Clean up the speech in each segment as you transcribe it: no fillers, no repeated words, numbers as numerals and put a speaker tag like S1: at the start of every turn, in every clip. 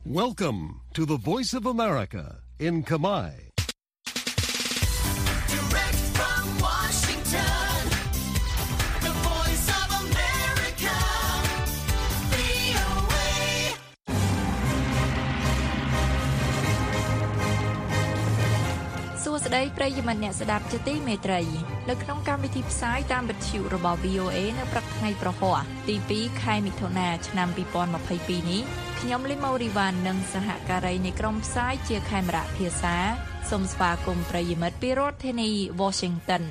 S1: Welcome to the Voice of America in Kamai.
S2: Direct from Washington, the Voice of America, VOA. សួស្តីប្រិយមិត្តអ្នកស្ដាប់ជាទីមេត្រីនៅក្នុងកម្មវិធីផ្សាយតាមវិទ្យុរបស់ VOA នៅព្រឹកថ្ងៃប្រហ័សទី2ខែមិថុនាឆ្នាំ2022នេះខ្ញុំលីម៉ូរីវ៉ាន់និងសហការីនៃក្រុមផ្សាយជាខេមរៈភាសាសូមស្វាគមន៍ប្រិយមិត្តពីរដ្ឋធានី Washington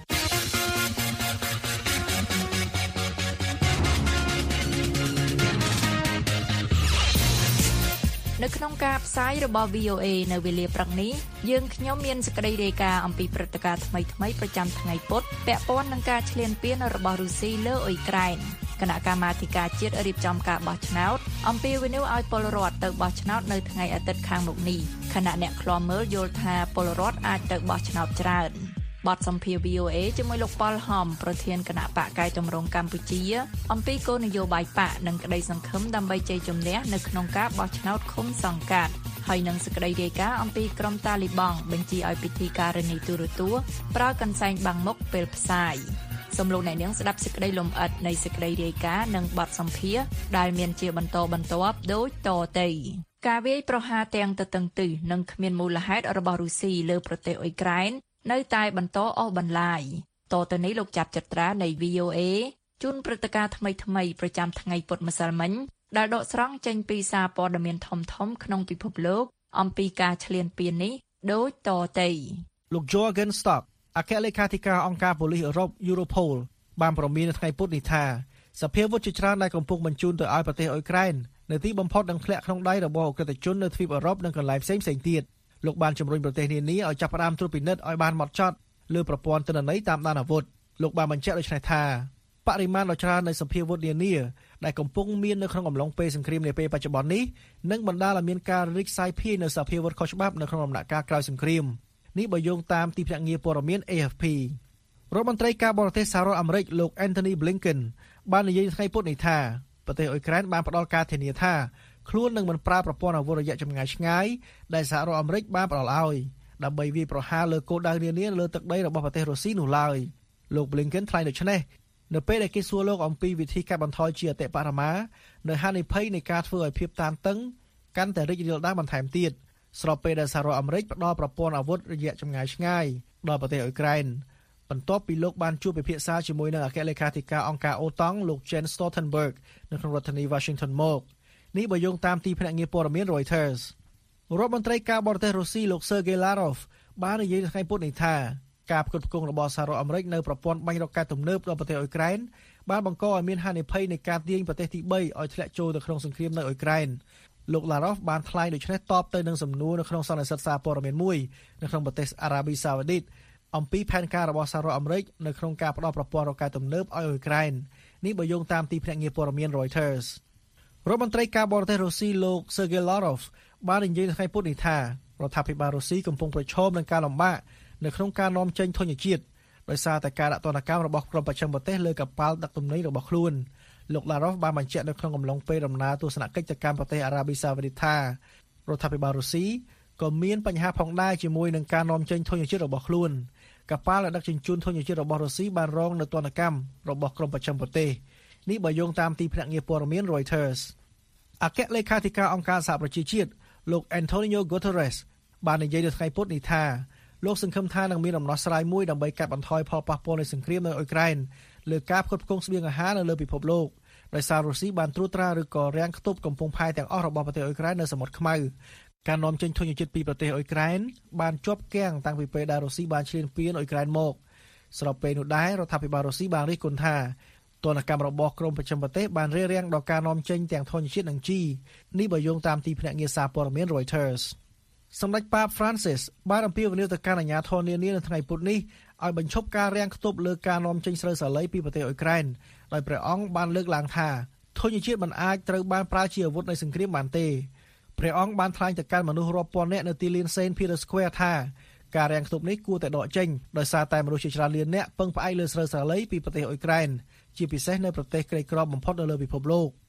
S2: នៅក្នុងការផ្សាយរបស់ VOA នៅវេលាព្រឹកនេះយើងខ្ញុំមានសេចក្តីរាយការណ៍អំពីព្រឹត្តិការណ៍ថ្មីៗប្រចាំថ្ងៃពុធពាក់ព័ន្ធនឹងការឈ្លានពានរបស់រុស្ស៊ីលើអ៊ុយក្រែនគណៈកម្មាធិការជាតិរៀបចំការបោះឆ្នោតអំពាវនាវឲ្យពលរដ្ឋទៅបោះឆ្នោតនៅថ្ងៃអាទិត្យខាងមុខនេះខណៈអ្នកឃ្លាំមើលយល់ថាពលរដ្ឋអាចទៅបោះឆ្នោតច្រើនបទសម្ភាសន៍ VOA ជាមួយលោកប៉ុលហំប្រធានគណៈបកកែតម្រង់កម្ពុជាអំពីគោលនយោបាយបកនិងក្តីសង្ឃឹមដើម្បីជ័យជំនះនៅក្នុងការបោះឆ្នោតឃុំសង្កាត់ហើយនឹងសេចក្តីរាយការណ៍អំពីក្រុមតាលីបង់បញ្ជាឲ្យពិធីការនីទូរទស្សន៍ប្រើកន្សែងបាំងមុខពេលផ្សាយសូមលោកអ្នកនាងស្ដាប់សេចក្តីលម្អិតនៃសេចក្តីរាយការណ៍និងបទសម្ភាសន៍ដែលមានជាបន្តបន្ទាប់ដូចតទៅការវាយប្រហារទាំងទទឹងទិសនិងគ្មានមូលហេតុរបស់រុស្ស៊ីលើប្រទេសអ៊ុយក្រែននៅតែបន្តអស់បន្លាយតទៅនេះលោកចាប់ចត្រានៃ VOA ជូនព្រឹត្តិការណ៍ថ្មីៗប្រចាំថ្ងៃពុធម្សិលមិញដែលដកស្រង់ចេញពីសារព័ត៌មានធំៗក្នុងពិភពលោកអំពីការឈ្លានពាននេះដូចតទៅ
S3: លោក Jürgen Stock អគ្គលេខាធិការអង្គការប៉ូលីសអឺរ៉ុប Europol បានប្រមាននៅថ្ងៃពុធនេះថាសភាវុធជាច្រើនដែលកំពុងបញ្ជូនទៅឲ្យប្រទេសអ៊ុយក្រែននៅទីបំផុតនឹងធ្លាក់ក្នុងដៃរបស់អក្រិតជននៅទ្វីបអឺរ៉ុបនិងកន្លែងផ្សេងៗទៀតលោកបានជំរុញប្រទេសនានាឲ្យចាប់ផ្ដើមត្រួតពិនិត្យឲ្យបានហ្មត់ចត់លើប្រព័ន្ធទិន្នន័យតាមដានអាវុធលោកបានបញ្ជាក់ដូចនេះថាបរិមាណដ៏ច្រើននៃសភាវុធនានាដែលកំពុងមាននៅក្នុងអំឡុងពេលសង្គ្រាមនាពេលបច្ចុប្បន្ននេះនឹងបណ្ដាលឲ្យមានការរីកសាយភាយនៅសភាវុធខុសច្បាប់នៅក្នុងដំណាក់កាលក្រោយសង្គ្រាមនេះបើយោងតាមទីភ្នាក់ងារព័ត៌មាន AFP រដ្ឋមន្ត្រីការបរទេសសហរដ្ឋអាមេរិកលោក Antony Blinken បាននិយាយថ្ងៃពុធនេះថាប្រទេសអ៊ុយក្រែនបានផ្ដល់ការធានាថាខ្លួននឹងមិនប្រើប្រព័ន្ធអាវុធរយៈចម្ងាយឆ្ងាយដែលសហរដ្ឋអាមេរិកបានផ្ដល់ឲ្យដើម្បីវាយប្រហារលើគោលដៅនានាលើទឹកដីរបស់ប្រទេសរុស្ស៊ីនោះឡើយលោក Blinken ថ្លែងដូចនេះនៅពេលដែលគេសួរលោកអំពីវិធីកាត់បន្ថយជាអតិបរមានៅហានិភ័យនៃការធ្វើឲ្យភាពតានតឹងកាន់តែរីករាលដាលបន្ថែមទៀតស្របពេលដែលសហរដ្ឋអាមេរិកផ្ដល់ប្រព័ន្ធអាវុធរយៈចម្ងាយឆ្ងាយដល់ប្រទេសអ៊ុយក្រែនបន្ទាប់ពីលោកបានជួបពិភាក្សាជាមួយនឹងអគ្គលេខាធិការអង្គការអូតង់លោក Jens Stoltenberg នៅក្នុងរដ្ឋធានី Washington មកនេះបើយោងតាមទីភ្នាក់ងារព័ត៌មាន Reuters រដ្ឋមន្ត្រីការបរទេសរុស្ស៊ីលោក Sergei Lavrov បាននិយាយថ្ងៃពុធនេះថាការផ្គត់ផ្គង់របស់សហរដ្ឋអាមេរិកនៅប្រព័ន្ធបាញ់រ៉ុកកែតទំនើបដល់ប្រទេសអ៊ុយក្រែនបានបង្កឲ្យមានហានិភ័យនៃការទាញប្រទេសទី3ឲ្យធ្លាក់ចូលទៅក្នុងសង្គ្រាមនៅអ៊ុយក្រែនលោក Lavrov បានថ្លែងដូចនេះតបទៅនឹងសំណួរនៅក្នុងសន្និសីទសារព័ត៌មានមួយនៅក្នុងប្រទេសអារ៉ាប៊ីសាអូឌីតអំពីផែនការរបស់សហរដ្ឋអាមេរិកនៅក្នុងការផ្តល់ប្រព័ន្ធរ៉ុកកែតទំនើបឲ្យអ៊ុយក្រែននេះបើយោងតាមទីភ្នាក់ងារព័ត៌មាន Reutersរដ្ឋមន្ត្រីការបរទេសរុស្ស៊ីលោក Sergei Lavrov បាននិយាយថ្ងៃពុធនេះថារដ្ឋាភិបាលរុស្ស៊ីកំពុងប្រឈមនឹងការលំបាកនៅក្នុងការនាំចេញធញ្ញជាតិដោយសារតែការដាក់ទណ្ឌកម្មរបស់ក្រុមប្រឆាំងប្រទេសលើកប៉ាល់ដឹកទំនិញរបស់ខ្លួនលោក Lavrov បានបញ្ជាក់នៅក្នុងអំឡុងពេលដំណើរទស្សនកិច្ចទៅកាន់ប្រទេសអារ៉ាប៊ីសាអូឌីតថារដ្ឋាភិបាលរុស្ស៊ីក៏មានបញ្ហាផងដែរជាមួយនឹងការនាំចេញធញ្ញជាតិរបស់ខ្លួនកប៉ាល់ដែលដឹកជញ្ជូនធញ្ញជាតិរបស់រុស្ស៊ីបានរងនៅទណ្ឌកម្មរបស់ក្រុមប្រឆាំងប្រទេសនេះបើយោងតាមទីភ្នាក់ងារព័ត៌មាន Reuters អគ្គលេខាធិការអង្គការសហប្រជាជាតិលោក Antonio Guterres បាននិយាយនៅថ្ងៃពុធនេះថាលោកសង្ឃឹមថានឹងមានដំណោះស្រាយមួយដើម្បីកាត់បន្ថយផលប៉ះពាល់នៃសង្គ្រាមនៅអ៊ុយក្រែនលើការផ្គត់ផ្គង់ស្បៀងអាហារនៅលើពិភពលោកដោយសាររុស្ស៊ីបានត្រួតត្រាឬក៏រាំងខ្ទប់កំពង់ផែទាំងអស់របស់ប្រទេសអ៊ុយក្រែននៅសមុទ្រខ្មៅការនាំចេញធញ្ញជាតិពីប្រទេសអ៊ុយក្រែនបានជាប់គាំងតាំងពីពេលដែលរុស្ស៊ីបានឈ្លានពានអ៊ុយក្រែនមកស្របពេលនោះដែររដ្ឋាភិបាលរុស្ស៊ីបានរិះគន់ថាទណ្ឌកម្មរបស់ក្រមប្រចាំប្រទេសបានរារាំងដល់ការនាំចេញទាំងធញ្ញជាតិនិងជីនេះបើយោងតាមទីភ្នាក់ងារសារព័ត៌មាន Reuters សម្ដេចប៉ាប Francis បានអំពាវនាវទៅកាន់អាជ្ញាធរនានានៅថ្ងៃពុធនេះឲ្យបញ្ឈប់ការរាំងខ្ទប់លើការនាំចេញស្រូវសាលីពីប្រទេសអ៊ុយក្រែនដោយព្រះអង្គបានលើកឡើងថាធញ្ញជាតិមិនអាចត្រូវបានប្រើជាអាវុធនៃសង្គ្រាមបានទេព្រះអង្គបានថ្លែងទៅកាន់មនុស្សរាប់ពាន់នាក់នៅទីលាន St. Peter's Square ថាការរាំងខ្ទប់នេះគួរតែដកចេញដោយសារតែមនុស្សជាច្រើនលាននាក់ពឹងផ្អែកលើស្រូវសាលីពីប្រទេសអ៊ុយក្រែនជាពិសេសនៅប្រទេសក្រីក្របំផុតនៅលើពិភពលោក អ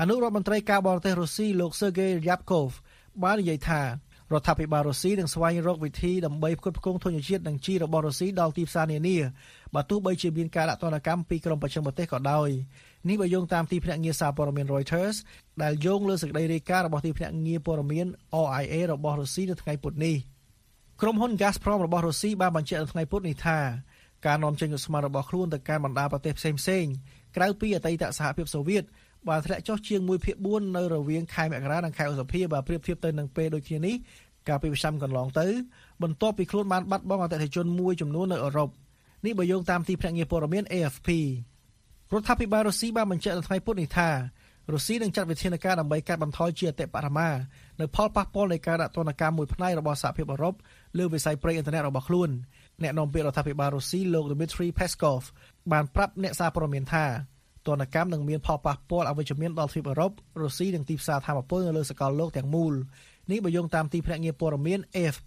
S3: អនុរដ្ឋមន្ត្រីការបរទេសរុស្ស៊ីលោក Sergei Ryabkov បាននិយាយថារដ្ឋាភិបាលរុស្ស៊ីនឹងស្វែងរកវិធីដើម្បីផ្គត់ផ្គង់ធនធានជាតិនិងជីរបស់រុស្ស៊ីដល់ទីផ្សារនានាបើទោះបីជាមានការដាក់ទណ្ឌកម្មពីក្រមបច្ចេកទេសក៏ដោយនេះបើយោងតាមទីភ្នាក់ងារសារព័ត៌មាន Reuters ដែលយោងលើសេចក្តីរាយការណ៍របស់ទីភ្នាក់ងារព័ត៌មាន RIA របស់រុស្ស៊ីនៅថ្ងៃពុធនេះក្រុមហ៊ុន Gazprom របស់រុស្ស៊ីបានបញ្ជាក់នៅថ្ងៃពុធនេះថាការនាំចេញឧស្ម័នរបស់ខ្លួនទៅកាន់បណ្ដាប្រទេសផ្សេងៗក្រៅពីអតីតសហភាពសូវៀតបានធ្លាក់ចុះជាង 1/4 នៅរវាងខែមករានិងខែឧសភាបើប្រៀបធៀបទៅនឹងពេលដូចគ្នានេះកាលពីឆ្នាំកន្លងទៅបន្ទាប់ពីខ្លួនបានបាត់បង់អតិថិជនមួយចំនួននៅអឺរ៉ុបនេះបើយោងតាមទីភ្នាក់ងារព័ត៌មាន AFP រដ្ឋាភិបាលរុស្ស៊ីបានបញ្ជាក់នៅថ្ងៃពុធនេះថារុស្ស៊ីនឹងចាត់វិធានការដើម្បីកាត់បន្ថយជាអតិបរមានៅផលប៉ះពាល់នៃការដាក់ទណ្ឌកម្មមួយផ្នែករបស់សហភាពអឺរ៉ុបលើវិស័យប្រេងឥន្ធនៈរបស់ខ្លួនអ្នកនាំពាក្យរដ្ឋាភិបាលរុស្ស៊ីលោក Dmitry Peskov បានប្រាប់អ្នកសារព័ត៌មានថាទណ្ឌកម្មនឹងមានផលប៉ះពាល់អវិជ្ជមានដល់ទ្វីបអឺរ៉ុបរុស្ស៊ីនិងទីផ្សារថាមពលនៅលើសកលលោកទាំងមូលនេះបើយោងតាមទីភ្នាក់ងារព័ត៌មាន AFP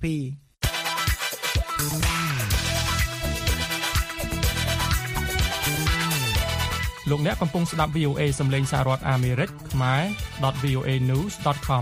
S4: លោកអ្នកកំពុងស្ដាប់ VOA សំឡេងសហរដ្ឋអាមេរិកខ្មែរ .voanews.com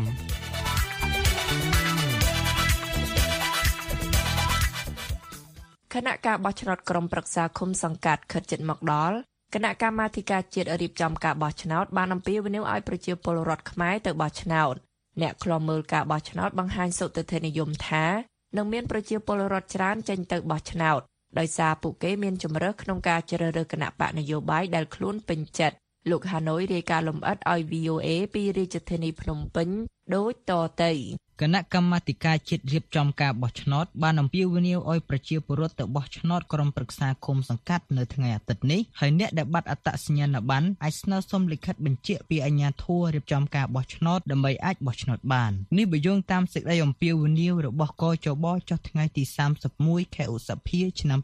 S2: គណៈការបោះឆ្នោតក្រុមប្រឹក្សាឃុំសង្កាត់ខិតជិតមកដល់គណៈកម្មាធិការជាតិរៀបចំការបោះឆ្នោតបានអំពាវនាវឲ្យប្រជាពលរដ្ឋខ្មែរទៅបោះឆ្នោតអ្នកឃ្លាំមើលការបោះឆ្នោតបង្ហាញសុទិដ្ឋិនិយមថានឹងមានប្រជាពលរដ្ឋច្រើនចេញទៅបោះឆ្នោតដោយសារពួកគេមានជំរើសក្នុងការជ្រើសរើសគណៈបកនយោបាយដែលខ្លួនពេញចិត្តលោកហាណូយរាយការណ៍លម្អិតឲ្យ VOA ពីរាជធានីភ្នំពេញដូចតទៅគណៈកម្មាធិការជាតិរៀបចំការបោះឆ្នោតបានអំពាវនាវឲ្យប្រជាពលរដ្ឋទៅបោះឆ្នោតក្រុមប្រឹក្សាឃុំសង្កាត់នៅថ្ងៃអាទិត្យនេះហើយអ្នកដែលបាត់អត្តសញ្ញាណប័ណ្ណអាចស្នើសុំលិខិតបញ្ជាក់ពីអាជ្ញាធររៀបចំការបោះឆ្នោតដើម្បីអាចបោះឆ្នោតបាននេះបើយោងតាមសេចក្តីអំពាវនាវរបស់កចបចុះថ្ងៃទី31ខែឧសភាឆ្នាំ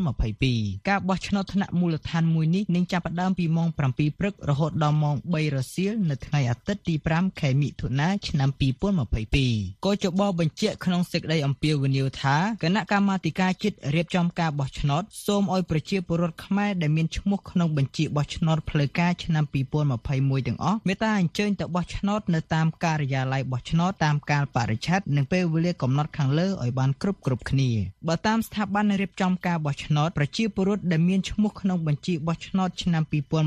S2: 2022ការបោះឆ្នោតថ្នាក់មូលដ្ឋានមួយនេះនឹងចាប់ផ្ដើមពីម៉ោង 7 ព្រឹករហូតដល់ម៉ោង 3 រសៀលនៅថ្ងៃអាទិត្យទី 5 ខែមិថុនាឆ្នាំ2022កចបបញ្ជាក់ក្នុងសេចក្តីអំពាវនាវថាគណៈកម្មាធិការជាតិរៀបចំការបោះឆ្នោតសូមឲ្យប្រជាពលរដ្ឋខ្មែរដែលមានឈ្មោះក្នុងបញ្ជីបោះឆ្នោតផ្លូវការឆ្នាំ2021ទាំងអស់មេត្តាអញ្ជើញទៅបោះឆ្នោតនៅតាមការិយាល័យបោះឆ្នោតតាមកាលបរិច្ឆេទនិងពេលវេលាកំណត់ខាងលើឲ្យបានគ្រប់គ្នាបើតាមស្ថាប័នរៀបចំការបោះឆ្នោតប្រជាពលរដ្ឋដែលមានឈ្មោះក្នុងបញ្ជីបោះឆ្នោតឆ្នាំ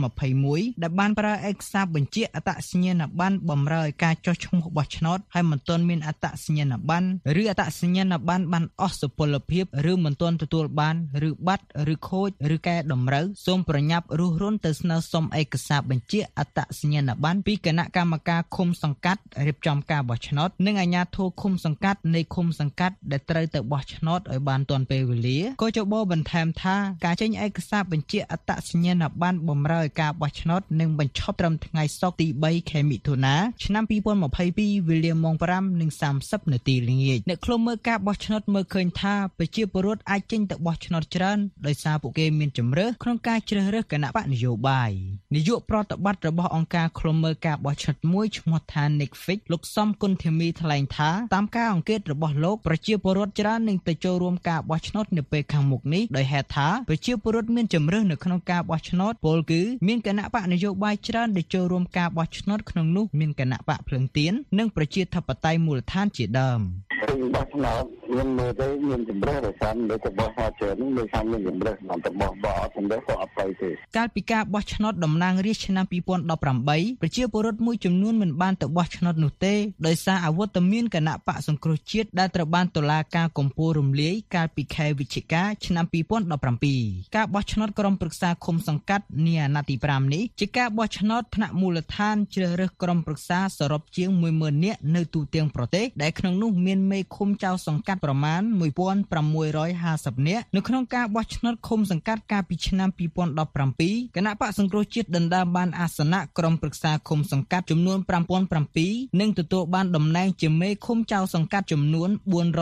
S2: 2021ដែលបានប្រើឯកសារបញ្ជាក់អត្តសញ្ញាណប័ណ្ណបម្រើឲ្យការចុះឈ្មោះបោះឆ្នោតហើយមិនទាន់មានអត្តសញ្ញាណប័ណ្ណឬអត្តសញ្ញាណប័ណ្ណបានអស់សុពលភាពឬមិនទាន់ទទួលបានឬបាត់ឬខូចឬកែតម្រូវសូមប្រញាប់រុះរាន់ទៅស្នើសុំឯកសារបញ្ជាក់អត្តសញ្ញាណប័ណ្ណពីគណៈកម្មការឃុំសង្កាត់រៀបចំការបោះឆ្នោតនិងអាជ្ញាធរឃុំសង្កាត់នៃឃុំសង្កាត់ដែលត្រូវទៅបោះឆ្នោតឲ្យបានទាន់ពេលវេលាក៏ចបបន្ថែមថាការចេញឯកសារបញ្ជាក់អត្តសញ្ញាណប័ណ្ណបម្រើឲ្យការបោះឆ្នោតនឹងបញ្ឈប់ត្រឹមថ្ងៃសុក្រទី 3 ខែមិថុនាឆ្នាំ2022វេលាម៉ោង 5:30 នាទីល្ងាចអ្នកឃ្លាំមើលការបោះឆ្នោតមើលឃើញថាប្រជាពលរដ្ឋអាចចេញទៅបោះឆ្នោតច្រើនដោយសារពួកគេមានជម្រើសក្នុងការជ្រើសរើសគណៈបកនយោបាយនាយកប្រតិបត្តិរបស់អង្គការឃ្លាំមើលការបោះឆ្នោតមួយឈ្មោះថា Netflix លោកសំគុណធីមីថ្លែងថាតាមការអង្កេតរបស់លោកប្រជាពលរដ្ឋច្រើននឹងទៅចូលរួមការបោះឆ្នោតនៅពេលខាងមុខនេះដោយហេតុថាប្រជាពលរដ្ឋមានជម្រើសនៅក្នុងការបោះឆ្នោតពលគឺមានគណៈបកនយោបាយច្រើនដែលចូលរួមការបោះឆ្នោតក្នុងនោះមានគណៈបកភ្លើងទៀននិងប្រជាធិបតេយ្យមូលដ្ឋានជាដើម
S5: បោះឆ្នោតមានមើលទៅមានជំរឿនដោយសារលើកបោះឆ្នោតច្រើននឹងមានជំរឿនតាមតបោះអត់ជំរឿនក៏អត់ទៅទេ
S2: កាលពីការបោះឆ្នោតតំណាងរាស្ត្រឆ្នាំ2018ប្រជាពលរដ្ឋមួយចំនួនមិនបានទៅបោះឆ្នោតនោះទេដោយសារអវត្តមានគណៈបកសង្គ្រោះជាតិដែលត្រូវបានតុលាការកំពូលរំលាយកាលពីខែវិច្ឆិកាឆ្នាំ2017ការបោះឆ្នោតក្រុមប្រឹក្សាឃុំសង្កាត់នាអាណត្តិទី 5នេះជាការបោះឆ្នោតថ្នាក់មូលដ្ឋានជ្រើសរើសក្រុមប្រឹក្សាសរុបជាង 10000 នាក់នៅទូទាំងប្រទេសដែលក្នុងនោះមានមេឃុំចៅសង្កាត់ប្រមាណ 1650 នាក់នៅក្នុងការបោះឆ្នោតឃុំសង្កាត់កាលពីឆ្នាំ2017គណៈបកសង្គ្រោះជាតិដណ្ដើមបានអាសនៈក្រុមប្រឹក្សាឃុំសង្កាត់ចំនួន 5007 និងទទួលបានតំណែងជាមេឃុំចៅសង្កាត់ចំនួន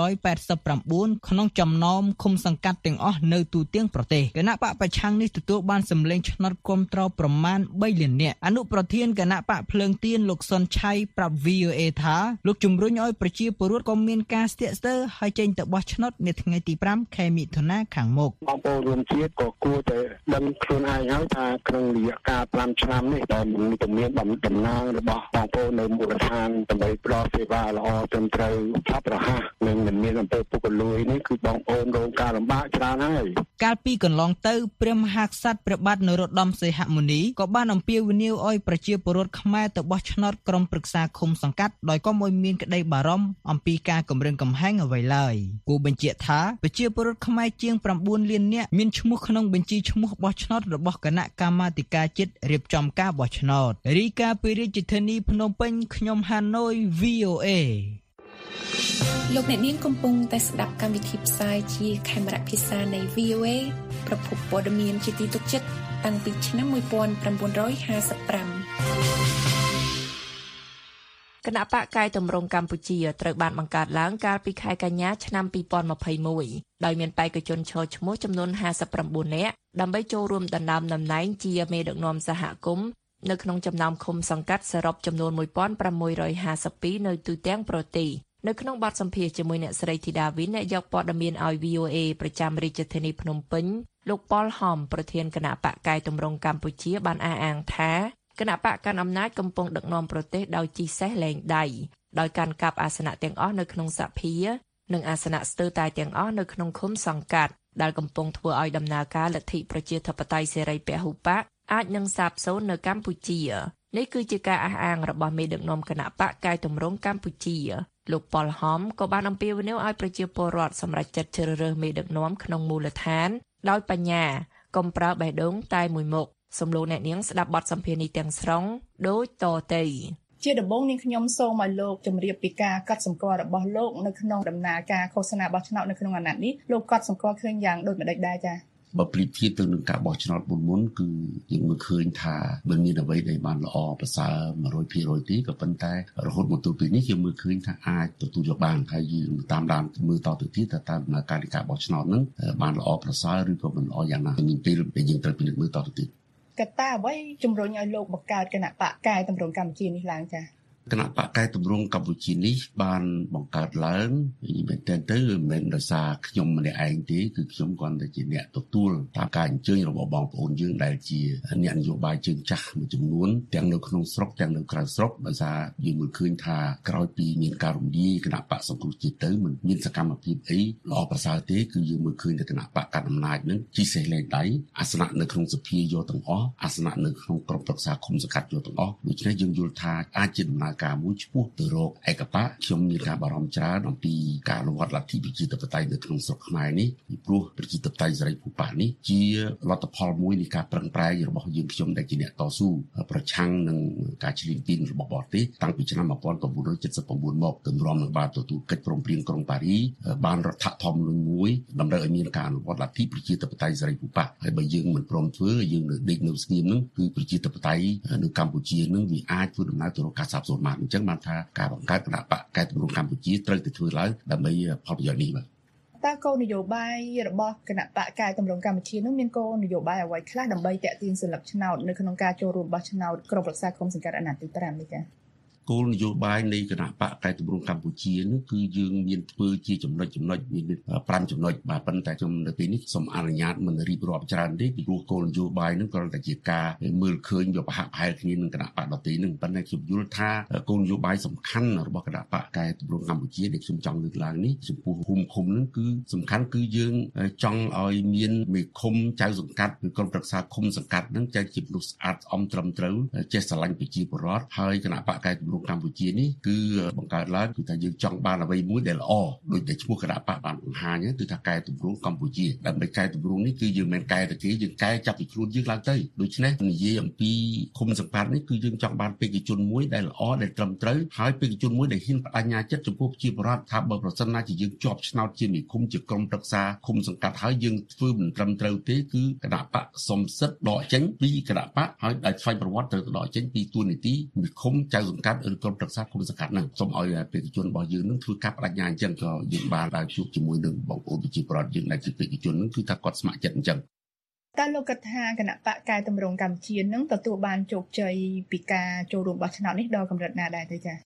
S2: 489 ក្នុងចំណោមឃុំសង្កាត់ទាំងអស់នៅទូទាំងប្រទេសគណៈបកប្រឆាំងនេះទទួលបានសម្លេងឆ្នោតគាំទ្រប្រមាណ 3 លាននាក់អនុប្រធានគណៈបកភ្លើងទៀនលោកសុនឆៃប្រាប់ VOA ថាលោកជំរុញឲ្យប្រជាពលរដ្ឋក៏មាន
S6: មានការស្ទាក់ស្ទើរហើយចេញទៅបោះឆ្នោតនៅថ្ងៃទី5 ខែមិថុនាខាងមុខ
S5: បងប្អូនរួមជាតិក៏គួរតែដឹងខ្លួនឯងហើយថាក្នុងរយៈកាល5ឆ្នាំនេះដែលមានតំណែងរបស់បងប្អូននៅមូលដ្ឋានដើម្បីផ្ដល់សេវាល្អត្រឹមត្រូវឆាប់រហ័សនិងមិនមានអំពើពុករលួយនេះគឺបងប្អូនរងការលំបាកច្រើនហើយ
S6: កាលពីកន្លងទៅព្រះមហាក្សត្រព្រះបាទនរោត្តមសីហមុនីក៏បានអំពាវនាវឲ្យប្រជាពលរដ្ឋខ្មែរទៅបោះឆ្នោតក្រុមប្រឹក្សាឃុំសង្កាត់ដោយកុំឲ្យមានក្តីបារម្ភអំពីការគំរាមកំហែងអ្វីឡើយគូបញ្ជាក់ថាប្រជាពលរដ្ឋខ្មែរជាង9លាននាក់មានឈ្មោះក្នុងបញ្ជីឈ្មោះបោះឆ្នោតរបស់គណៈកម្មាធិការជាតិរៀបចំការបោះឆ្នោតរីកាពីរាជធានីភ្នំពេញខ្ញុំហាណូយ VOA
S7: លោកអ្នកនាងកំពុងតែស្ដាប់កម្មវិធីផ្សាយជាខេមរៈភាសានៃ VOA ប្រភពព័ត៌មានជាទីទុកចិត្តតាំងពីឆ្នាំ1955
S2: គណៈបកកាយទម្រង់កម្ពុជាត្រូវបានបង្កើតឡើងកាលពីខែកញ្ញាឆ្នាំ2021ដោយមានបេក្ខជនឈរឈ្មោះចំនួន59នាក់ដើម្បីចូលរួមដណ្ដើមតំណែងជាមេដឹកនាំសហគមន៍នៅក្នុងចំណោមឃុំសង្កាត់សរុបចំនួន1652នៅទូទាំងប្រទេសនៅក្នុងបទសម្ភាសន៍ជាមួយអ្នកស្រីធីតាវិនអ្នកយកព័ត៌មានឲ្យ VOA ប្រចាំរាជធានីភ្នំពេញលោកប៉ុលហំប្រធានគណៈបកកាយទម្រង់កម្ពុជាបានអះអាងថាគណៈបកកាន់អំណាចកំពុងដឹកនាំប្រទេសដោយជីសេះលែងដៃដោយកាន់កាប់អាសនៈទាំងអស់នៅក្នុងសភានិងអាសនៈស្ទើរតែទាំងអស់នៅក្នុងឃុំសង្កាត់ដែលកំពុងធ្វើឲ្យដំណើរការលទ្ធិប្រជាធិបតេយ្យសេរីពហុបកអាចនឹងសាបសូន្យនៅកម្ពុជានេះគឺជាការអះអាងរបស់មេដឹកនាំគណៈបកកាយទម្រង់កម្ពុជាលោកប៉ុលហំក៏បានអំពាវនាវឲ្យប្រជាពលរដ្ឋសម្រេចចិត្តជ្រើសរើសមេដឹកនាំក្នុងមូលដ្ឋានដោយបញ្ញាកុំប្រើបេះដូងតែមួយមុខសំឡេងអ្នកនាងស្ដាប់បទសម្ភាសន៍នេះទាំងស្រុងដូចតទៅ
S8: ជាដំបូងនាងខ្ញុំសូមឲ្យលោកជម្រាបពីការកត់សម្គាល់របស់លោកនៅក្នុងដំណើរការឃោសនាបោះឆ្នោតនៅក្នុងអាណត្តិនេះលោកកត់សម្គាល់ឃើញយ៉ាងដូចម្តេចដែរចា៎
S9: បើប្រៀបធៀបទៅនឹងការបោះឆ្នោតមុនគឺយើងមើលឃើញថាមិនមានអ្វីដែលបានល្អប្រសើរ 100% ទេក៏ប៉ុន្តែរហូតមកទល់ពេលនេះយើងមើលឃើញថាអាចទទួលយកបានហើយយើងតាមដានមើលតទៅទៀតថាតើដំណើរការនៃការបោះឆ្នោតហ្នឹងបានល្អប្រសើរឬក៏មិនល្អយ៉ាងណាមានពេលដែលយើងត្រូវពិនិត្យមើលតទៅទៀត
S8: កត្តាអ្វីជំរុញឲ្យលោកបង្កើតគណៈបកកាយទម្រង់កម្ពុជានេះឡើងចា៎
S9: គណៈបកកាយទម្រង់កម្ពុជានេះបានបង្កើតឡើងមែនទែនទៅមិនមែនដោយសារខ្ញុំម្នាក់ឯងទេគឺខ្ញុំគ្រាន់តែជាអ្នកទទួលតាមការអញ្ជើញរបស់បងប្អូនយើងដែលជាអ្នកនយោបាយជើងចាស់មួយចំនួនទាំងនៅក្នុងស្រុកទាំងនៅក្រៅស្រុកដោយសារយើងមើលឃើញថាក្រោយពីមានការរំលាយគណៈបកសង្គ្រោះជាតិទៅមិនមានសកម្មភាពអីល្អប្រសើរទេគឺយើងមើលឃើញតែគណៈបកកណ្ដាលអំណាចនឹងជីសេះលែងដៃអាសនៈនៅក្នុងសភាយកទាំងអស់អាសនៈនៅក្នុងក្រុមប្រឹក្សាឃុំសង្កាត់យកទាំងអស់ដូច្នេះយើងយល់ថាអាចជាដំណើរការមួយឆ្ពោះទៅរកឯកបកខ្ញុំមានការបារម្ភច្រើនអំពីការលំបាកលទ្ធិប្រជាធិបតេយ្យនៅក្នុងស្រុកខ្មែរនេះពីព្រោះប្រជាធិបតេយ្យសេរីភូប៉ានេះជាលទ្ធផលមួយនៃការប្រឹងប្រែងរបស់យើងខ្ញុំដែលជាអ្នកតស៊ូប្រឆាំងនឹងការឈ្លានពានរបស់បរទេសតាំងពីឆ្នាំ1979មកទម្រាំនឹងបានទទួលកិច្ចព្រមព្រៀងក្រុងប៉ារីបានរដ្ឋធម្មនុញ្ញមួយតម្រូវឲ្យមានការអនុវត្តលទ្ធិប្រជាធិបតេយ្យសេរីភូប៉ាហើយបើយើងមិនព្រមធ្វើយើងនៅដេកនៅស្ងៀមនឹងគឺប្រជាធិបតេយ្យនៅកម្ពុជានឹងវាអាចធ្វើដំណើរទៅរកការសាបសូន្យបានអញ្ចឹងបានថាការបង្កើតគណៈបកកែតម្រង់កម្ពុជាត្រូវតែធ្វើឡើងដើម្បីផលប្រយោជន៍នេះបាទ
S8: តើគោលនយោបាយរបស់គណៈបកកែតម្រង់កម្ពុជានោះមានគោលនយោបាយអ្វីខ្លះដើម្បីទាក់ទាញសិលឹកឆ្នោតនៅក្នុងការចូលរួមបោះឆ្នោតក្រុមប្រឹក្សាឃុំសង្កាត់អាណត្តិទី5នេះចា៎
S9: គោលនយោបាយនៃគណៈបកកែតម្រង់កម្ពុជានោះគឺយើងមានធ្វើជាចំណុចមាន5ចំណុចបាទប៉ុន្តែខ្ញុំនៅពេលនេះសូមអនុញ្ញាតមិនរៀបរាប់ច្រើនទេពីព្រោះគោលនយោបាយនោះគ្រាន់តែជាការមើលឃើញយកប្រហាក់ប្រហែលគ្នានឹងគណៈបកដទៃនឹងប៉ុន្តែខ្ញុំយល់ថាគោលនយោបាយសំខាន់របស់គណៈបកកែតម្រង់កម្ពុជាដែលខ្ញុំចង់លើកឡើងនេះចំពោះភូមិឃុំនឹងគឺសំខាន់គឺយើងចង់ឲ្យមានមេឃុំចៅសង្កាត់ឬក្រុមប្រឹក្សាឃុំសង្កាត់នឹងចែកជាមនុស្សស្អាតស្អំត្រឹមត្រូវចេះស្រឡាញ់ប្រជាពលរដ្ឋហើយគណៈបកកែតម្រង់កម្ពុជានេះគឺបង្កើតឡើងគឺថាយើងចង់បានអ្វីមួយដែលល្អដូចតែឈ្មោះគណៈបកបានបង្ហាញគឺថាកែតម្រង់កម្ពុជាដើម្បីកែតម្រង់នេះគឺយើងមិនកែតែគេយើងកែចាប់ពីខ្លួនយើងឡើងទៅដូច្នេះនិយាយអំពីឃុំសង្កាត់នេះគឺយើងចង់បានបេក្ខជនមួយដែលល្អដែលត្រឹមត្រូវហើយបេក្ខជនមួយដែលហ៊ានបដិញ្ញាចិត្តចំពោះប្រជាពលរដ្ឋថាបើប្រសិនណាជាយើងជាប់ឆ្នោតជាមេឃុំជាក្រុមប្រឹក្សាឃុំសង្កាត់ហើយយើងធ្វើមិនត្រឹមត្រូវទេគឺគណៈបកសំសិទ្ធដកចេញពីគណៈបកហើយដែលស្វែងប្រវត្តិត្រូវដកចេញពីទួនាទីមេឃុំចៅសង្កាត់ឬក្រុមប្រឹក្សាឃុំសង្កាត់ហ្នឹងសូមឲ្យបេក្ខជនរបស់យើងនឹងធ្វើការបដិញ្ញាអញ្ចឹងក៏យើងបានដើរជួបជាមួយនឹងបងប្អូនប្រជាពលរដ្ឋយើងដែលជាបេក្ខជននឹងគឺថាគាត់ស្ម័គ្រចិត្តអញ្ចឹង
S8: តើលោកគិតថាគណៈបកកែតម្រង់កម្ពុជានឹងទទួលបានជោគជ័យពីការចូលរួមបោះឆ្នោតនេះដល់កម្រិតណាដែរទេចា៎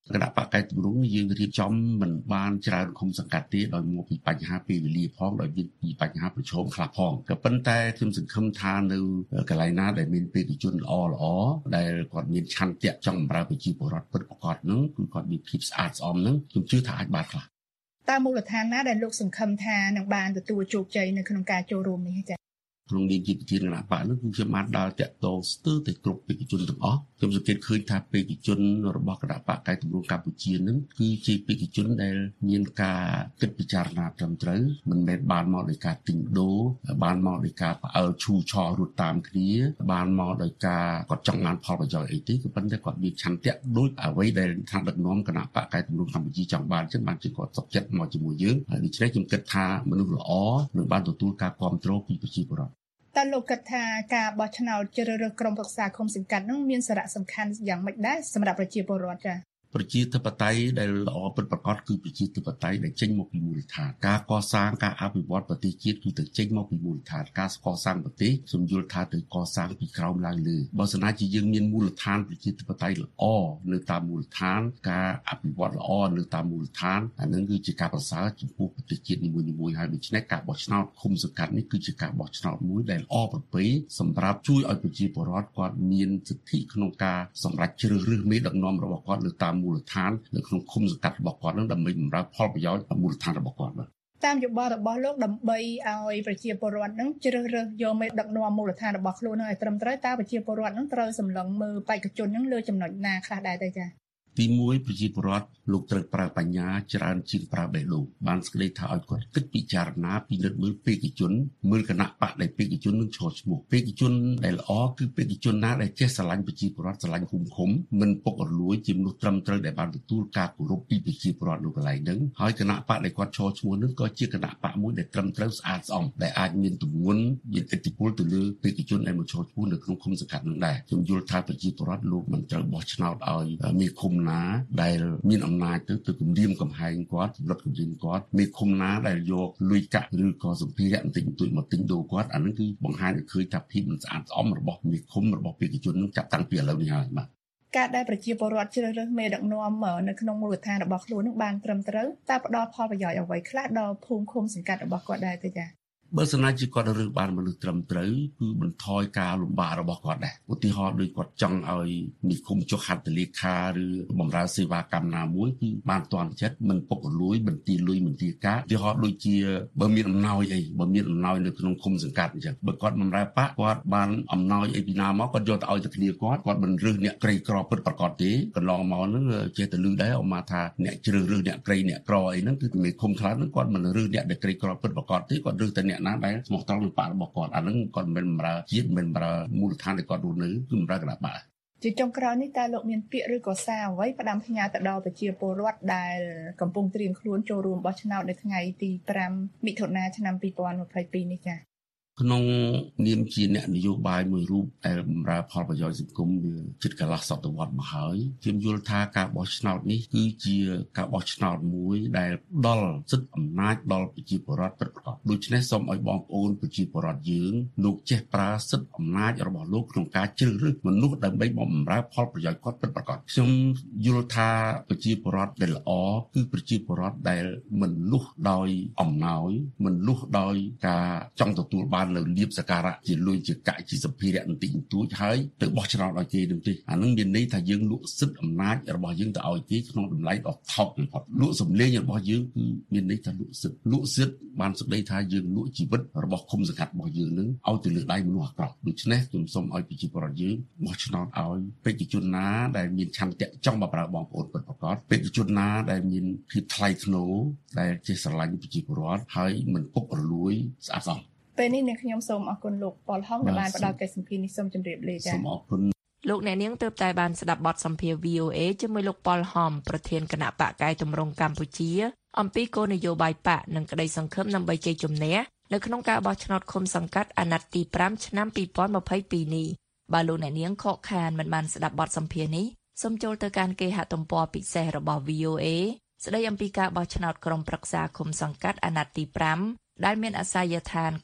S9: គណៈបកកែតម្រង់យើងរៀបចំមិនបានច្រើនគុំសង្កាត់ទេដោយមកពីបញ្ហាពេលវេលាផងដោយមានពីបញ្ហាប្រឈមខ្លះផងក៏ប៉ុន្តែខ្ញុំសង្ឃឹមថានៅកន្លែងណាដែលមានបេក្ខជនល្អដែលគាត់មានឆន្ទៈចង់បម្រើប្រជាពលរដ្ឋពិតប្រាកដហ្នឹងគឺគាត់មានភាពស្អាតស្អំហ្នឹងខ្ញុំជឿថាអាចបានខ្លះ
S8: តើមូលដ្ឋានណាដែលលោកសង្ឃឹមថានឹងបានទទួលជោគជ័យនៅក្នុងការចូលរួមនេះចា៎
S9: ក្នុងនាមជាប្រធានគណៈបកនោះគឺខ្ញុំបានដើរតាក់ទងស្ទើរតែគ្រប់បេក្ខជនទាំងអស់ខ្ញុំសង្កេតឃើញថាបេក្ខជនរបស់គណៈបកកែតម្រង់កម្ពុជានឹងគឺជាបេក្ខជនដែលមានការគិតពិចារណាត្រឹមត្រូវមិនមែនបានមកដោយការទិញដូរបានមកដោយការផ្អើលឈូឆររត់តាមគ្នាបានមកដោយការគាត់ចង់បានផលប្រយោជន៍អីទេក៏ប៉ុន្តែគាត់មានឆន្ទៈដូចអ្វីដែលថ្នាក់ដឹកនាំគណៈបកកែតម្រង់កម្ពុជាចង់បានចឹងបានជាគាត់សុខចិត្តមកជាមួយយើងហើយដូច្នេះខ្ញុំគិតថាមនុស្សល្អនឹងបានទទួលការគាំទ្រពីប្រជាពលរដ្ឋ
S8: តើលោកគិតថាការបោះឆ្នោតជ្រើសរើសក្រុមប្រឹក្សាឃុំសង្កាត់នឹងមានសារៈសំខាន់យ៉ាងម៉េចដែរសម្រាប់ប្រជាពលរដ្ឋចា៎
S9: ប្រជាធិបតេយ្យដែលល្អពិតប្រាកដគឺប្រជាធិបតេយ្យដែលចេញមកពីមូលដ្ឋានការកសាងការអភិវឌ្ឍប្រទេសជាតិគឺទៅចេញមកពីមូលដ្ឋានការកសាងប្រទេសខ្ញុំយល់ថាទៅកសាងពីក្រោមឡើងលើបើសិនណាជាយើងមានមូលដ្ឋានប្រជាធិបតេយ្យល្អនៅតាមមូលដ្ឋានការអភិវឌ្ឍល្អនៅតាមមូលដ្ឋានអានឹងគឺជាការប្រសើរចំពោះប្រទេសជាតិនីមួយៗហើយដូច្នេះការបោះឆ្នោតឃុំសង្កាត់នេះគឺជាការបោះឆ្នោតមួយដែលល្អប្រពៃសម្រាប់ជួយឲ្យប្រជាពលរដ្ឋគាត់មានសិទ្ធិក្នុងការសម្រេចជ្រើសរើសមេដឹកនាំរបស់គាត់នៅតាមមូលដ្ឋាននៅក្នុងឃុំសង្កាត់របស់គាត់នឹងដើម្បីបម្រើផលប្រយោជន៍ដល់មូលដ្ឋានរបស់គាត់បាទ
S8: តាមយោបល់របស់លោកដើម្បីឲ្យប្រជាពលរដ្ឋនឹងជ្រើសរើសយកមេដឹកនាំមូលដ្ឋានរបស់ខ្លួននឹងឲ្យត្រឹមត្រូវតើប្រជាពលរដ្ឋនឹងត្រូវសម្លឹងមើលបេក្ខជននឹងលើចំណុចណាខ្លះដែរទៅចា៎
S9: ទី1ប្រជាពលរដ្ឋលោកត្រូវប្រើបញ្ញាច្រើនជាងប្រើបេះដូងបានស្ដីថាឲ្យគាត់គិតពិចារណាពិនិត្យមើលបេក្ខជនមើលគណៈបកដែលបេក្ខជននឹងឈរឈ្មោះបេក្ខជនដែលល្អគឺបេក្ខជនណាដែលចេះស្រឡាញ់ប្រជាពលរដ្ឋស្រឡាញ់គុំឃុំមិនពុករលួយជាមនុស្សត្រឹមត្រូវដែលបានទទួលការគោរពពីប្រជាពលរដ្ឋនៅកន្លែងហ្នឹងហើយគណៈបកដែលគាត់ឈរឈ្មោះនឹងក៏ជាគណៈបកមួយដែលត្រឹមត្រូវស្អាតស្អំដែលអាចមានទម្ងន់មានឥទ្ធិពលទៅលើបេក្ខជនដែលមកឈរឈ្មោះនៅក្នុងឃុំសង្កាត់នឹងដែរខ្ញុំយល់ថាប្រជាពលរដ្ឋលោកមិនត្រូវបោះឆ្នោតឲ្យមានឃុំណាដែលមានអំណាចទៅគម្រាមកំហែងគាត់សម្លុតគម្រាមគាត់មេឃុំណាដែលយកលុយកាក់ឬក៏សម្ភារៈបន្តិចបន្តួចមកទិញដូរគាត់អានឹងគឺបង្ហាញឲ្យឃើញថាភាពមិនស្អាតស្អំរបស់មេឃុំរបស់បេក្ខជននឹងចាប់តាំងពីឥឡូវនេះហើយបាទ
S8: ការដែលប្រជាពលរដ្ឋជ្រើសរើសមេដឹកនាំនៅក្នុងមូលដ្ឋានរបស់ខ្លួននឹងបានត្រឹមត្រូវតើផ្ដល់ផលប្រយោជន៍អ្វីខ្លះដល់ភូមិឃុំសង្កាត់របស់គាត់ដែរទេចា៎
S9: បើសិនណាជាគាត់រើសបានមនុស្សត្រឹមត្រូវគឺបន្ថយការលំបាករបស់គាត់ដែរឧទាហរណ៍ដូចគាត់ចង់ឲ្យនិគមចុះហត្ថលេខាឬបម្រើសេវាកម្មណាមួយគឺបានទាន់ចិត្តមិនពុករលួយមិនទាលុយមិនទាការឧទាហរណ៍ដូចជាបើមានអំណោយអីបើមានអំណោយនៅក្នុងឃុំសង្កាត់អញ្ចឹងបើគាត់បម្រើបកគាត់បានអំណោយអីពីណាមកគាត់យកទៅឲ្យទៅគ្នាគាត់មិនរើសអ្នកក្រីក្រពិតប្រាកដទេកន្លងមកហ្នឹងចេះតែលឺដែរអមថាអ្នកជ្រើសរើសអ្នកក្រីអ្នកក្រអីហ្នឹងគឺមេឃុំខ្លះហ្នឹងគាត់មិនរើសអ្នកដែលក្រីក្រពិតប្រាកដទេគាត់រើសតែអ្នកណាដែលស្មោះត្រង់នឹងបករបស់គាត់អាហ្នឹងគាត់មិនបម្រើជាតិមិនបម្រើមូលដ្ឋានដែលគាត់រស់នៅគឺបម្រើគណៈបក
S8: ជាចុងក្រោយនេះតើលោកមានពាក្យឬក៏សារអ្វីផ្ដាំផ្ញើទៅដល់ប្រជាពលរដ្ឋដែលកំពុងត្រៀមខ្លួនចូលរួមបោះឆ្នោតនៅថ្ងៃទី5មិថុនាឆ្នាំ2022នេះចា៎
S9: ក្នុងនាមជាអ្នកនយោបាយមួយរូបដែលបម្រើផលប្រយោជន៍សង្គមវាជិតកន្លះសតវត្សមកហើយខ្ញុំយល់ថាការបោះឆ្នោតនេះគឺជាការបោះឆ្នោតមួយដែលផ្ដល់សិទ្ធិអំណាចដល់ប្រជាពលរដ្ឋពិតប្រាកដដូច្នេះសូមឲ្យបងប្អូនប្រជាពលរដ្ឋយើងលោកចេះប្រើសិទ្ធិអំណាចរបស់លោកក្នុងការជ្រើសរើសមនុស្សដើម្បីបម្រើផលប្រយោជន៍គាត់ពិតប្រាកដខ្ញុំយល់ថាប្រជាពលរដ្ឋដែលល្អគឺប្រជាពលរដ្ឋដែលមិនលុះដោយអំណោយមិនលុះដោយការចង់ទទួលបាននៅលៀបសក្ការៈជាលុយជាកាក់ជាសម្ភារៈបន្តិចបន្តួចហើយទៅបោះឆ្នោតឲ្យគេនឹងទេអានឹងមានន័យថាយើងលក់សិទ្ធិអំណាចរបស់យើងទៅឲ្យគេក្នុងតម្លៃដ៏ថោកបំផុតលក់សម្លេងរបស់យើងគឺមានន័យថាលក់សិទ្ធិបានសេចក្តីថាយើងលក់ជីវិតរបស់ឃុំសង្កាត់របស់យើងនឹងឲ្យទៅលើដៃមនុស្សអាក្រក់ដូច្នេះខ្ញុំសូមឲ្យប្រជាពលរដ្ឋយើងបោះឆ្នោតឲ្យបេក្ខជនណាដែលមានឆន្ទៈចង់បម្រើបងប្អូនពិតប្រាកដបេក្ខជនណាដែលមានភាពថ្លៃថ្នូរដែលចេះស្រឡាញ់ប្រជាពលរដ្ឋហើយមិនពុករលួយស្អាតស្អំ
S8: ពេលនេះអ្នកខ្ញុំសូមអរគុណលោកប៉ុលហុងដែលបានផ្ដល់កិច្ចសម្ភារនេះសូមជម្រាបលាចា៎
S9: សូមអរគុណ
S2: លោកអ្នកនាងទើបតែបានស្ដាប់បទសម្ភាសន៍ VOA ជាមួយលោកប៉ុលហុងប្រធានគណៈបកកែតម្រង់កម្ពុជាអំពីគោលនយោបាយបកនិងក្តីសង្ឃឹមដើម្បីជ័យជំនះនៅក្នុងការបោះឆ្នោតឃុំសង្កាត់អាណត្តិទី5ឆ្នាំ2022នេះបើលោកអ្នកនាងខកខានមិនបានស្ដាប់បទសម្ភាសន៍នេះសូមចូលទៅកាន់គេហទំព័រពិសេសរបស់ VOA ស្ដីអំពីការបោះឆ្នោតក្រុមប្រឹក្សាឃុំសង្កាត់អាណត្តិទី5ដែលមានអាសយដ្ឋាន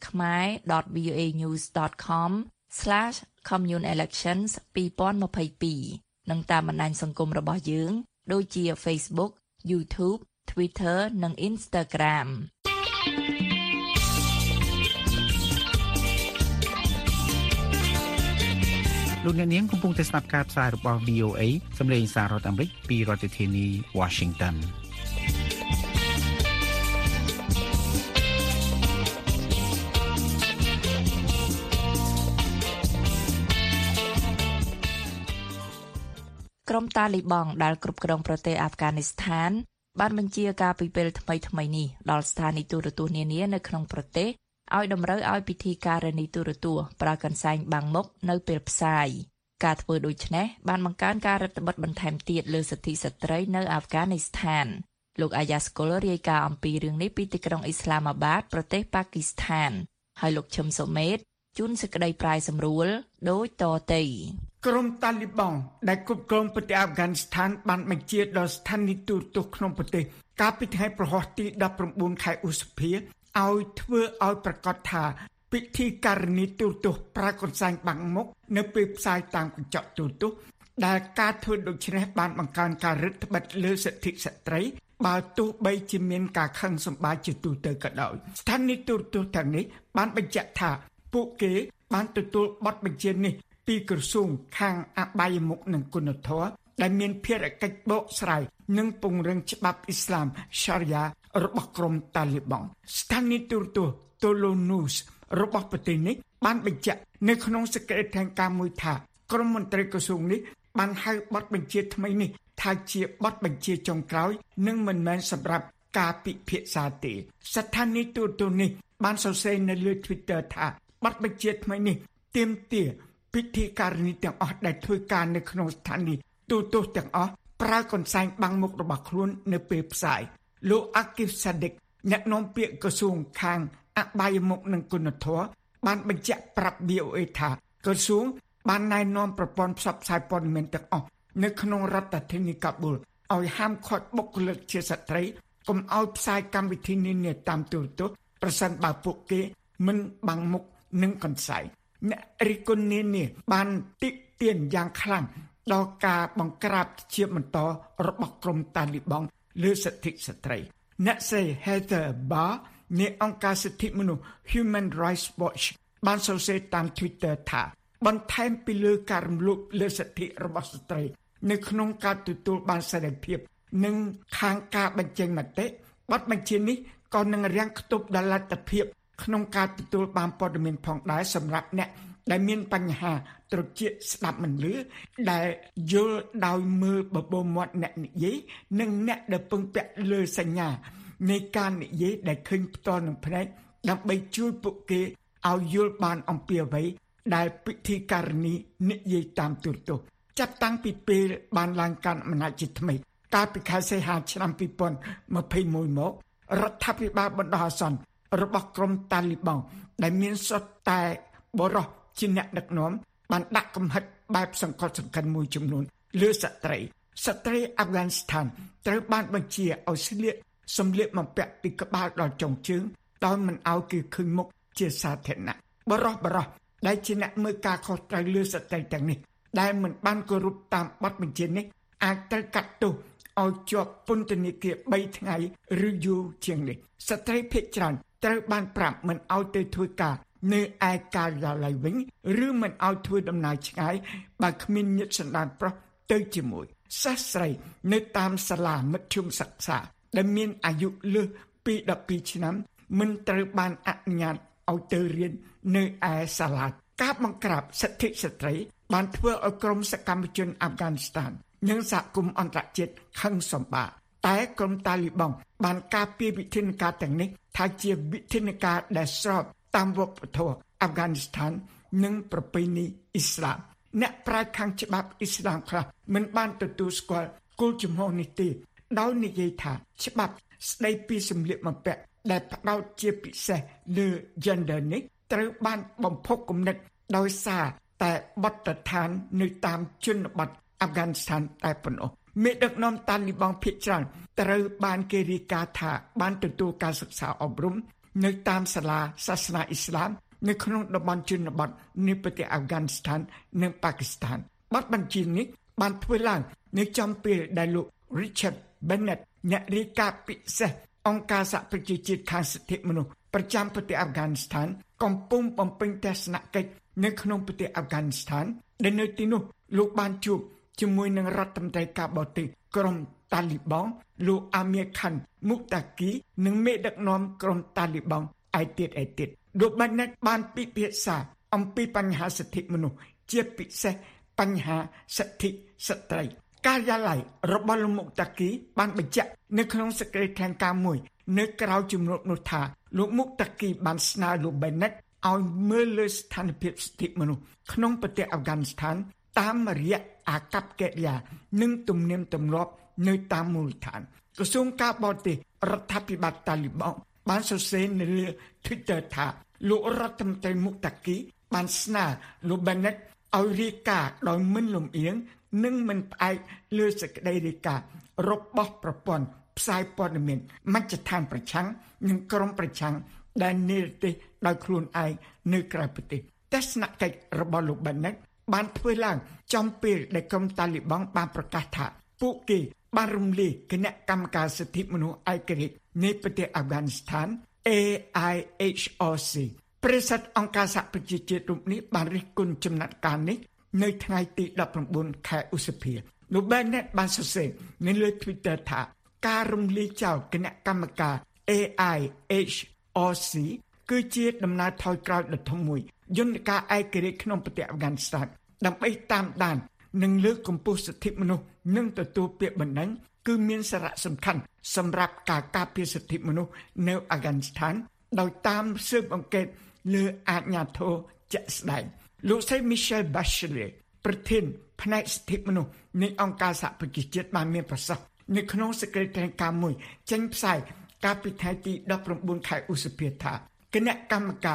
S2: khmer.voanews.com/communelections 2022 និងតាមបណ្ដាញសង្គមរបស់យើងដូចជា Facebook, YouTube, Twitter និង Instagram
S10: លោកអ្នកនាងកំពុងតែស្ដាប់ការផ្សាយរបស់ VOA សំឡេងសាររដ្ឋអាមេរិកពីរដ្ឋធានី Washington
S2: ក្រុមតាលីបង់ដែលគ្រប់គ្រងប្រទេសអាហ្វហ្គានីស្ថានបានបញ្ជាការពីពេលថ្មីនេះដល់ស្ថានីយទូរទស្សន៍នានានៅក្នុងប្រទេសឲ្យតម្រូវឲ្យពិធីការនីទូរទស្សន៍ប្រើកន្សែងបាំងមុខនៅពេលផ្សាយការធ្វើដូច្នេះបានបង្កើនការរឹតបន្តឹងបន្ថែមទៀតលើសិទ្ធិស្ត្រីនៅអាហ្វហ្គានីស្ថានលោកអាយ៉ាស្កុលរាយការណ៍អំពីរឿងនេះពីទីក្រុងអ៊ីស្លាមាបាតប្រទេសប៉ាគីស្ថានហើយលោកឈឹមសុមេតជូនសេចក្តីប្រាយសម្រួលដូចតទៅ
S11: ក្រុមតាលីបង់ដែលគ្រប់គ្រងប្រទេសអាហ្វហ្គានីស្ថានបានបញ្ជាដល់ស្ថានីយទូរទស្សន៍ក្នុងប្រទេសកាលពីថ្ងៃប្រហ័សទី19ខែឧសភាឲ្យធ្វើឲ្យប្រកាសថាពិធីការនីទូរទស្សន៍ប្រើកន្សែងបាំងមុខនៅពេលផ្សាយតាមកញ្ចក់ទូរទស្សន៍ដែលការធ្វើដូច្នេះបានបង្កើនការរឹតបន្តឹងលើសិទ្ធិស្ត្រីបើទោះបីជាមានការខឹងសម្បារជាទូទៅក៏ដោយស្ថានីយទូរទស្សន៍ទាំងនេះបានបញ្ជាក់ថាពួកគេបានទទួលបទបញ្ជានេះពីក្រសួងខាងអបាយមុខនិងគុណធម៌ដែលមានភារកិច្ចបកស្រាយនិងពង្រឹងច្បាប់អ៊ីស្លាម Sharia របស់ក្រុមតាលីបង់ស្ថានីយទូរទស្សន៍ Tolo News របស់ប្រទេសនេះបានបញ្ជាក់នៅក្នុងសេចក្តីថ្លែងការណ៍មួយថាក្រុមមន្ត្រីក្រសួងនេះបានហៅបទបញ្ជាថ្មីនេះថាជាបទបញ្ជាចុងក្រោយនិងមិនមែនសម្រាប់ការពិភាក្សាទេស្ថានីយទូរទស្សន៍នេះបានសរសេរនៅលើ Twitter ថាបទបញ្ជាថ្មីនេះទាមទារពិធីការនីទាំងអស់ដែលធ្វើការនៅក្នុងស្ថានីយទូរទស្សន៍ទាំងអស់ប្រើកន្សែងបាំងមុខរបស់ខ្លួននៅពេលផ្សាយលោកអាគីហ្វសាឌិកអ្នកនាំពាក្យក្រសួងខាងអបាយមុខនិងគុណធម៌បានបញ្ជាក់ប្រាប់ VOA ថាក្រសួងបានណែនាំប្រព័ន្ធផ្សព្វផ្សាយព័ត៌មានទាំងអស់នៅក្នុងរដ្ឋធានីកាប៊ូលឲ្យហាមឃាត់បុគ្គលិកជាស្ត្រីកុំឲ្យផ្សាយកម្មវិធីនានាតាមទូរទស្សន៍ប្រសិនបើពួកគេមិនបាំងមុខនិងកន្សែងអ្នករិះគន់នានាបានតិទៀនយ៉ាងខ្លាំងដល់ការបង្ក្រាបជាបន្តរបស់ក្រុមតាលីបង់លើសិទ្ធិស្ត្រីអ្នកស្រី Heather Barr នៃអង្គការសិទ្ធិមនុស្ស Human Rights Watch បានសរសេរតាម Twitter ថាបន្ថែមពីលើការរំលោភលើសិទ្ធិរបស់ស្ត្រីនៅក្នុងការទទួលបានសេរីភាពនិងខាងការបញ្ចេញមតិបទបញ្ជានេះក៏នឹងរាំងខ្ទប់ដល់លទ្ធភាពក្នុងការទទួលបានព័ត៌មានផងដែរសម្រាប់អ្នកដែលមានបញ្ហាត្រចៀកស្ដាប់មិនឮដែលយល់ដោយមើលបបោមាត់អ្នកនិយាយនិងអ្នកដែលពឹងពាក់លើសញ្ញានៃការនិយាយដែលឃើញផ្ទាល់នឹងភ្នែកដើម្បីជួយពួកគេឲ្យយល់បានអំពីអ្វីដែលពិធីការនីនិយាយតាមទូរទស្សន៍ចាប់តាំងពីពេលបានឡើងកាន់អំណាចជាថ្មីកាលពីខែសីហាឆ្នាំ2021មករដ្ឋាភិបាលបណ្ដោះអាសន្នរបស់ក្រុមតាលីបង់ដែលមានសុទ្ធតែបរិសុទ្ធជាអ្នកដឹកនាំបានដាក់កំហិតបែបសង្កត់សង្កិនមួយចំនួនលើស្ត្រីអាហ្វហ្គានីស្ថានត្រូវបានបញ្ជាឲ្យស្លៀកសម្លៀកបំពាក់ពីក្បាលដល់ចុងជើងដោយមិនឲ្យគេឃើញមុខជាសាធារណៈបរិសុទ្ធដែលជាអ្នកមើលការខុសត្រូវលើស្ត្រីទាំងនេះដែលមិនបានគោរពតាមបទបញ្ជានេះអាចត្រូវកាត់ទោសឲ្យជាប់ពន្ធនាគារ3ថ្ងៃឬយូរជាងនេះស្ត្រីភាគច្រើនត្រូវបានប្រាប់មិនឲ្យទៅធ្វើការនៅឯការិយាល័យវិញឬមិនឲ្យធ្វើដំណើរឆ្ងាយបើគ្មានញាតិសន្តានប្រុសទៅជាមួយសិស្សស្រីនៅតាមសាលាមធ្យមសិក្សាដែលមានអាយុលើសពី12ឆ្នាំមិនត្រូវបានអនុញ្ញាតឲ្យទៅរៀននៅឯសាលាការបង្ក្រាបសិទ្ធិស្ត្រីបានធ្វើឲ្យក្រុមសកម្មជនអាហ្វហ្គានីស្ថាននិងសហគមន៍អន្តរជាតិខឹងសម្បារតែក្រុមតាលីបង់បានការពារវិធានការទាំងនេះថាជាវិធានការដែលស្របតាមវប្បធម៌អាហ្វហ្គានីស្ថាននិងប្រពៃណីអ៊ីស្លាមអ្នកប្រាជ្ញខាងច្បាប់អ៊ីស្លាមខ្លះមិនបានទទួលស្គាល់គោលជំហរនេះទេដោយនិយាយថាច្បាប់ស្ដីពីសម្លៀកបំពាក់ដែលផ្ដោតជាពិសេសលើ gender នេះត្រូវបានបំផុសគំនិតដោយសារតែបទដ្ឋាននៅតាមជនបទអាហ្វហ្គានីស្ថានតែប៉ុណ្ណោះមេដឹកនាំតាលីបង់ភាគច្រើនត្រូវបានគេរាយការណ៍ថាបានទទួលការសិក្សាអប់រំនៅតាមសាលាសាសនាអ៊ីស្លាមនៅក្នុងតំបន់ជនបទនៃប្រទេសអាហ្វហ្គានីស្ថាននិងប៉ាគីស្ថានបទបញ្ជានេះបានធ្វើឡើងនៅចំពេលដែលលោក Richard Bennett អ្នករាយការណ៍ពិសេសអង្គការសហប្រជាជាតិខាងសិទ្ធិមនុស្សប្រចាំប្រទេសអាហ្វហ្គានីស្ថានកំពុងបំពេញទស្សនកិច្ចនៅក្នុងប្រទេសអាហ្វហ្គានីស្ថានដែលនៅទីនោះលោកបានជួបជាមួយនឹងរដ្ឋមន្ត្រីការបរទេសក្រុមតាលីបង់លោកអាមៀខាន់មូតាគីនិងមេដឹកនាំក្រុមតាលីបង់ឯទៀតលោក Bennett បានពិភាក្សាអំពីបញ្ហាសិទ្ធិមនុស្សជាពិសេសបញ្ហាសិទ្ធិស្ត្រីការិយាល័យរបស់លោកមុកតាគីបានបញ្ជាក់នៅក្នុងសេចក្តីថ្លែងការណ៍មួយនៅក្រៅជំនួបនោះថាលោកមុកតាគីបានស្នើលោក Bennett ឲ្យមើលលើស្ថានភាពសិទ្ធិមនុស្សក្នុងប្រទេសអាហ្វហ្គានីស្ថានតាមរយៈអាកប្បកិរិយានិងទំនៀមទម្លាប់នៅតាមមូលដ្ឋានក្រសួងការបរទេសរដ្ឋាភិបាលតាលីបង់បានសរសេរនៅលើ Twitter ថាលោករដ្ឋមន្ត្រីមុកតាគីបានស្នើលោក Bennett ឲ្យរាយការណ៍ដោយមិនលំអៀងនិងមិនផ្អែកលើសេចក្តីរាយការណ៍របស់ប្រព័ន្ធផ្សាយព័ត៌មានមជ្ឈដ្ឋានប្រឆាំងនិងក្រុមប្រឆាំងដែលនិរទេសដោយខ្លួនឯងនៅក្រៅប្រទេសទស្សនកិច្ចរបស់លោក Bennett បានធ្វើឡើងចំពេលដែលក្រុមតាលីបង់បានប្រកាសថាពួកគេបានរំលាយគណៈកម្មការសិទ្ធិមនុស្សឯករាជ្យនៃប្រទេសអាហ្វហ្គានីស្ថាន AIHRC ប្រសិទ្ធអង្គការសហប្រជាជាតិរូបនេះបានរិះគន់ចំណាត់ការនេះនៅថ្ងៃទី19ខែឧសភាលោក Bennett បានសរសេរនៅលើ Twitter ថាការរំលាយចោលគណៈកម្មការ AIHRC គឺជាដំណើរថយក្រោយដ៏ធំមួយយន្តការឯករាជ្យក្នុងប្រទេសអាហ្វហ្គានីស្ថានដើម្បីតាមដាននិងលើកកម្ពស់សិទ្ធិមនុស្សនិងទទួលពាក្យបណ្ដឹងគឺមានសារៈសំខាន់សម្រាប់ការការពារសិទ្ធិមនុស្សនៅអាហ្វហ្គានីស្ថានដោយតាមស៊ើបអង្កេតលើអាជ្ញាធរជាក់ស្ដែងលោកស្រី Michelle Bachelet ប្រធានផ្នែកសិទ្ធិមនុស្សនៃអង្គការសហប្រជាជាតិបានមានប្រសាសន៍នៅក្នុងសេចក្តីថ្លែងការណ៍មួយចេញផ្សាយកាលពីថ្ងៃទី19ខែឧសភាថាគណៈកម្មការ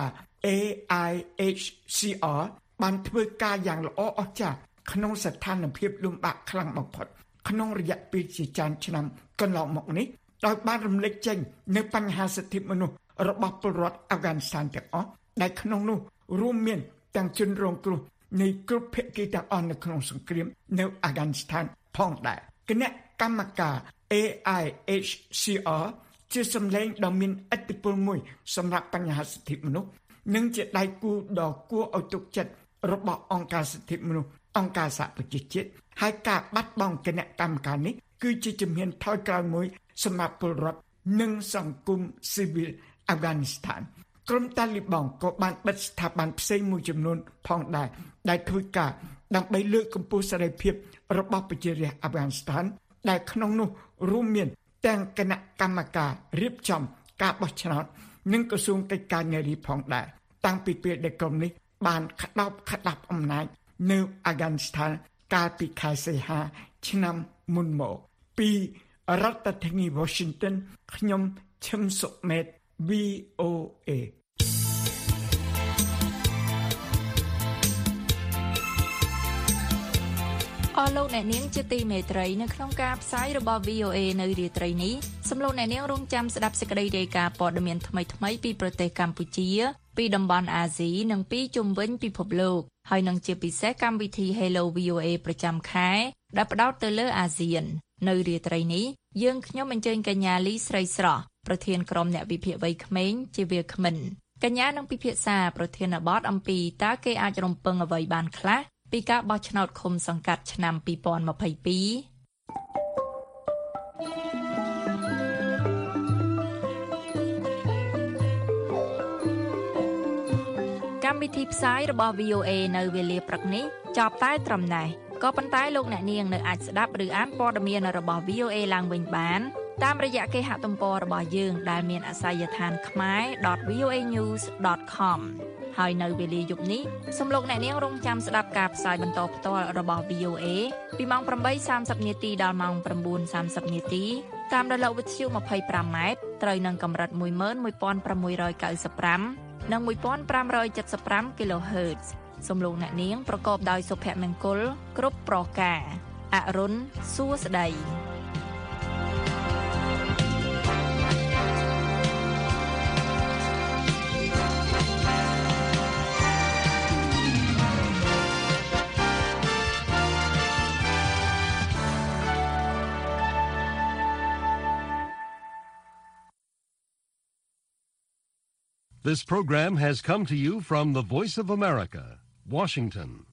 S11: AIHCR បានធ្វើការយ៉ាងល្អអស្ចារ្យក្នុងស្ថានភាពលំបាកខ្លាំងបំផុតក្នុងរយៈពេលជាច្រើនឆ្នាំកន្លងមកនេះដោយបានរំលេចចេញនៅបញ្ហាសិទ្ធិមនុស្សរបស់ពលរដ្ឋអាហ្វហ្គានីស្ថានទាំងអស់ដែលក្នុងនោះរួមមានទាំងជនរងគ្រោះនៃគ្រប់ភាគីទាំងអស់នៅក្នុងសង្គ្រាមនៅអាហ្វហ្គានីស្ថានផងដែរគណៈកម្មការ AIHCR ជាសម្លេងដ៏មានឥទ្ធិពលមួយសម្រាប់បញ្ហាសិទ្ធិមនុស្សនិងជាដៃគូដ៏គួរឲ្យទុកចិត្តរបស់អង្គការសិទ្ធិមនុស្សអង្គការសហប្រជាជាតិហើយការបាត់បង់គណៈកម្មការនេះគឺជាជំហានថយក្រោយមួយសម្រាប់ពលរដ្ឋនិងសង្គមស៊ីវិលអាហ្វហ្គានីស្ថានក្រុមតាលីបង់ក៏បានបិទស្ថាប័នផ្សេងមួយចំនួនផងដែរដែលធ្វើការដើម្បីលើកកម្ពស់សេរីភាពរបស់ប្រជារាស្ត្រអាហ្វហ្គានីស្ថានដែលក្នុងនោះរួមមានទាំងគណៈកម្មការរៀបចំការបោះឆ្នោតនិងក្រសួងកិច្ចការនារីផងដែរតាំងពីពេលដែលក្រុមនេះបានក្តោបក្តាប់អំណាចនៅអាហ្វហ្គានីស្ថានកាលពីខែសីហាឆ្នាំមុនមកពីរដ្ឋធានី Washington ខ្ញុំឈឹមសុមេត VOA
S2: អស់លោកអ្នកនាងជាទីមេត្រីនៅក្នុងការផ្សាយរបស់ VOA នៅរាត្រីនេះសូមលោកអ្នកនាងរងចាំស្ដាប់សេចក្តីរាយការណ៍ព័ត៌មានថ្មីៗពីប្រទេសកម្ពុជាពីតំបន់អាស៊ីនិងពីជុំវិញពិភពលោកហើយនឹងជាពិសេសកម្មវិធី Hello VOA ប្រចាំខែដែលផ្ដោតទៅលើអាស៊ាននៅរាត្រីនេះយើងខ្ញុំអញ្ជើញកញ្ញាលីស្រីស្រស់ប្រធានក្រុមអ្នកវិភាគវ័យក្មេងជាវាគ្មិន កញ្ញានឹងពិភាក្សាប្រធានបទអំពីតើគេអាចរំពឹងអ្វីបានខ្លះពីការបោះឆ្នោតឃុំសង្កាត់ឆ្នាំ2022កម្មវិធីផ្សាយរបស់ VOA នៅវេលាព្រឹកនេះចប់តែត្រឹមនេះក៏ប៉ុន្តែលោកអ្នកនាងនៅអាចស្ដាប់ឬអានព័ត៌មានរបស់ VOA ឡើងវិញបានតាមរយៈគេហទំព័ររបស់យើងដែលមានអាសយដ្ឋាន khmer.voanews.com ហើយនៅវេលាយប់នេះសូមលោកអ្នកនាងរងចាំស្ដាប់ការផ្សាយបន្តផ្ទាល់របស់ VOA ពីម៉ោង 8:30 នាទីដល់ម៉ោង 9:30 នាទីតាមរលកវិទ្យុ 25M ត្រូវនឹងកម្រិត 11695 និង 1575 kHz សូមលោកអ្នកនាងប្រកបដោយសុភមង្គលគ្រប់ប្រការអរុនសួស្តី
S1: This program has come to you from the Voice of America, Washington.